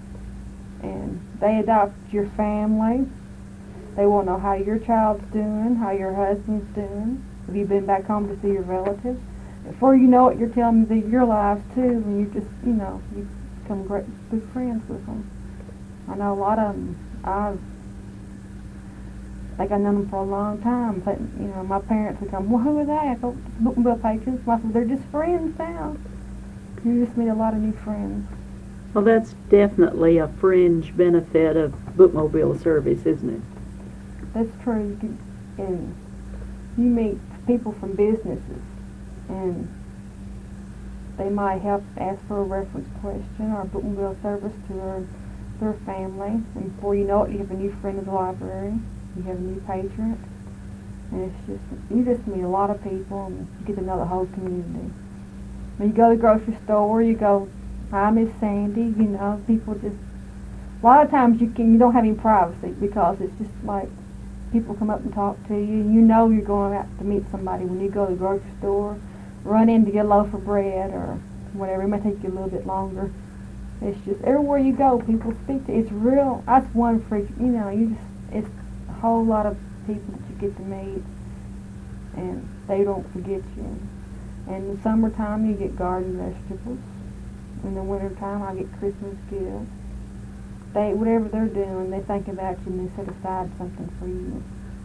And they adopt your family. They want to know how your child's doing, how your husband's doing. Have you been back home to see your relatives? Before you know it, you're telling them your lives too, and you just, you become good friends with them. I know a lot of them. I think I've known them for a long time, but, my parents would come, well, who are they? I go, bookmobile patrons. I said, they're just friends now. You just meet a lot of new friends. Well, that's definitely a fringe benefit of bookmobile service, isn't it? That's true. And you meet people from businesses, and they might help ask for a reference question or a bookmobile service to their family. And before you know it, you have a new friend in the library. You have a new patron. And you just meet a lot of people, and you get to know the whole community. When you go to the grocery store, you go, hi, Miss Sandy, people just, a lot of times you don't have any privacy because it's just like people come up and talk to you. You know you're going out to meet somebody when you go to the grocery store, run in to get a loaf of bread or whatever. It may take you a little bit longer. It's just everywhere you go, people speak to you. It's real. That's one freak. It's a whole lot of people that you get to meet, and they don't forget you. And in the summertime, you get garden vegetables. In the wintertime, I get Christmas gifts. Whatever they're doing, they think about you and they set aside something for you.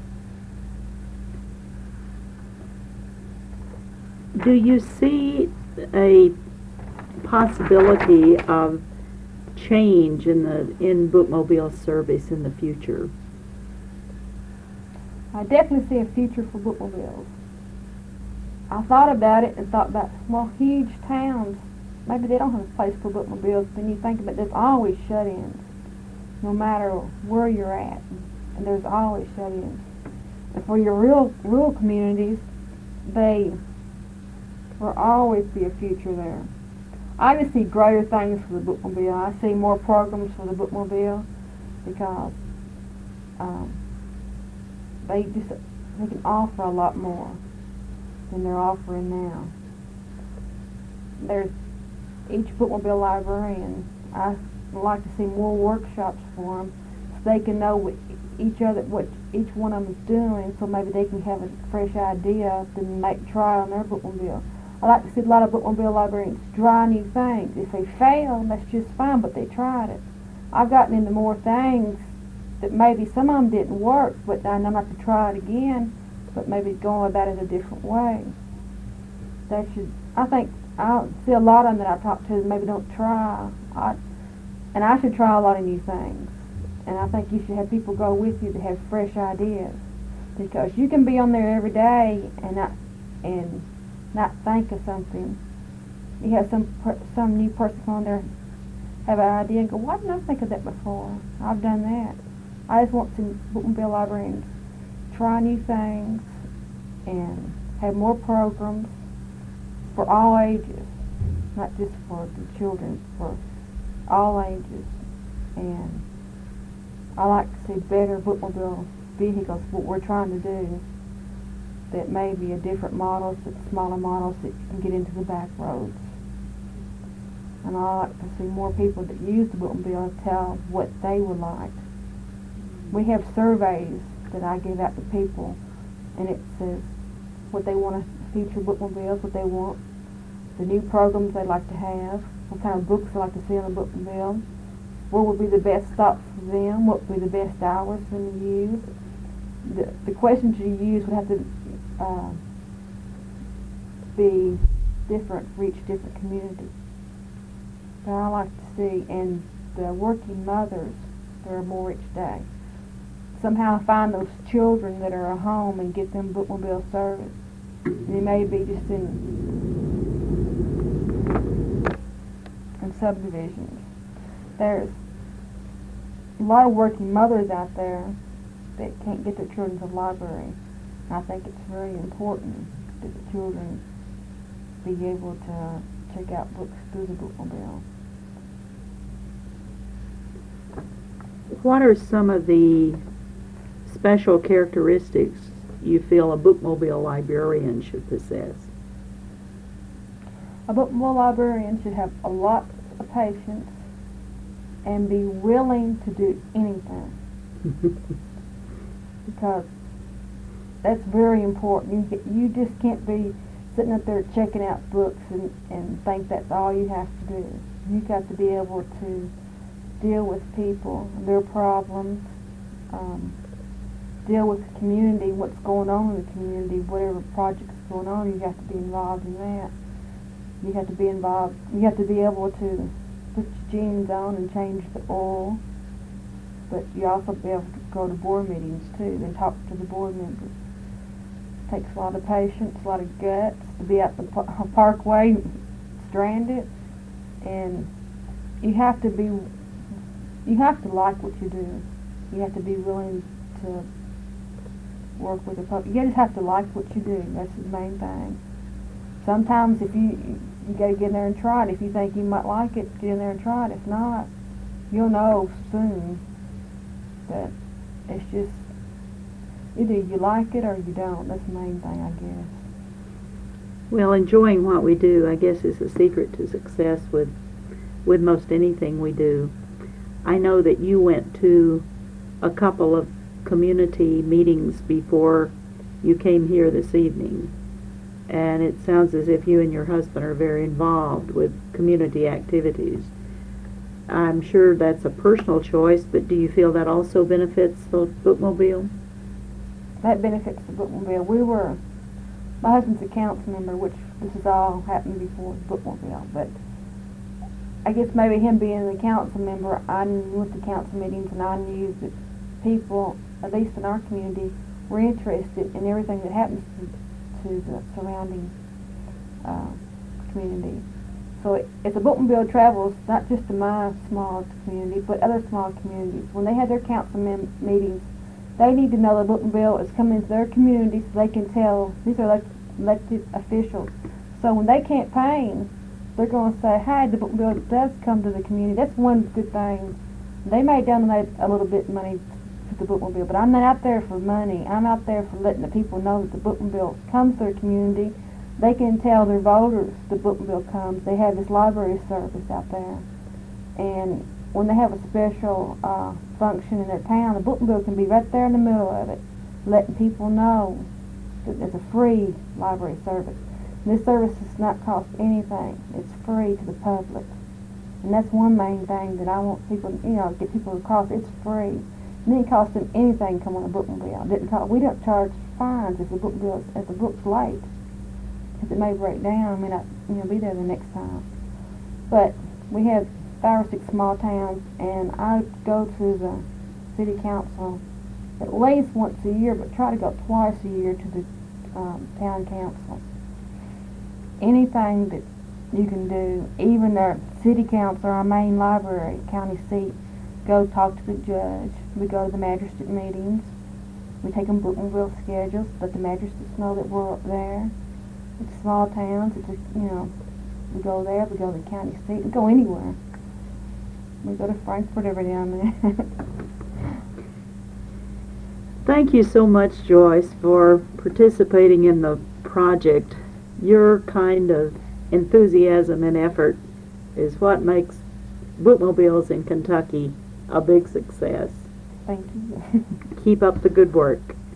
Do you see a possibility of change in bookmobile service in the future? I definitely see a future for bookmobiles. I thought about it and thought about, huge towns, maybe they don't have a place for bookmobiles. Then you think about it, there's always shut-ins, no matter where you're at, and there's always shut-ins. And for your rural communities, they will always be a future there. I just see greater things for the bookmobile. I see more programs for the bookmobile because they can offer a lot more than they're offering now. There's each bookmobile librarian. I would like to see more workshops for them so they can know what each one of them is doing, so maybe they can have a fresh idea to try on their bookmobile. I like to see a lot of bookmobile librarians try new things. If they fail, that's just fine, but they tried it. I've gotten into more things that maybe some of them didn't work, but I know I'm not to try it again, but maybe going about it a different way. I think I see a lot of them that I talk to that maybe don't try. And I should try a lot of new things. And I think you should have people go with you that have fresh ideas, because you can be on there every day and not think of something. You have some new person on there have an idea and go, why didn't I think of that before? I've done that. I just want to bookmobile librarians try new things and have more programs for all ages, not just for the children, for all ages. And I like to see better bookmobile vehicles, what we're trying to do, that may be a different models, smaller models that you can get into the back roads. And I like to see more people that use the bookmobile tell what they would like. We have surveys that I give out to people, and it says what they want to feature bookmobiles, what they want, the new programs they'd like to have, what kind of books they'd like to see on the bookmobile, what would be the best stops for them, what would be the best hours for them to use. The questions you use would have to be different for each different community. But I like to see, and the working mothers, there are more each day. Somehow find those children that are at home and get them bookmobile service. And it may be just in subdivisions. There's a lot of working mothers out there that can't get their children to the library. And I think it's very important that the children be able to check out books through the bookmobile. What are some of the special characteristics you feel a bookmobile librarian should possess? A bookmobile librarian should have a lot of patience and be willing to do anything. Because that's very important. You just can't be sitting up there checking out books and think that's all you have to do. You've got to be able to deal with people, their problems, deal with the community, what's going on in the community, whatever project's going on, you have to be involved in that. You have to be involved, you have to be able to put your jeans on and change the oil, but you also be able to go to board meetings too and talk to the board members. It takes a lot of patience, a lot of guts to be at the parkway stranded, and you have to like what you do. You have to be willing to work with the public. You just have to like what you do. That's the main thing. Sometimes if you got to get in there and try it. If you think you might like it, get in there and try it. If not, you'll know soon. But it's just either you like it or you don't. That's the main thing, I guess. Well, enjoying what we do, I guess, is the secret to success with most anything we do. I know that you went to a couple of community meetings before you came here this evening, and it sounds as if you and your husband are very involved with community activities. I'm sure that's a personal choice, but do you feel that also benefits the bookmobile? That benefits the bookmobile. My husband's a council member, which this has all happened before the bookmobile, but I guess maybe him being a council member, I went to council meetings and I knew that people, at least in our community, were interested in everything that happens to the surrounding community. So if the bookmobile travels, not just to my small community, but other small communities, when they have their council meetings, they need to know the bookmobile is coming into their community so they can tell these are elected officials. So when they campaign, they're going to say, hey, the bookmobile does come to the community. That's one good thing. They may donate a little bit of money to the bookmobile, but I'm not out there for money. I'm out there for letting the people know that the bookmobile comes to their community. They can tell their voters the bookmobile comes. They have this library service out there. And when they have a special function in their town, the bookmobile can be right there in the middle of it, letting people know that it's a free library service. And this service does not cost anything. It's free to the public. And that's one main thing that I want people, get people across. It's free. It didn't cost them anything to come on a bookmobile. We don't charge fines if the book's late. Because it may break down, may not be there the next time. But we have 5 or 6 small towns, and I go to the city council at least once a year, but try to go twice a year to the town council. Anything that You can do, even our city council, our main library, county seat, go talk to the judge. We go to the magistrate meetings. We take them bookmobile schedules, let the magistrates know that we're there. It's small towns, it's just, we go there, we go to the county seat, we go anywhere. We go to Frankfurt every now and then. Thank you so much, Joyce, for participating in the project. Your kind of enthusiasm and effort is what makes bookmobiles in Kentucky a big success. Thank you. Keep up the good work.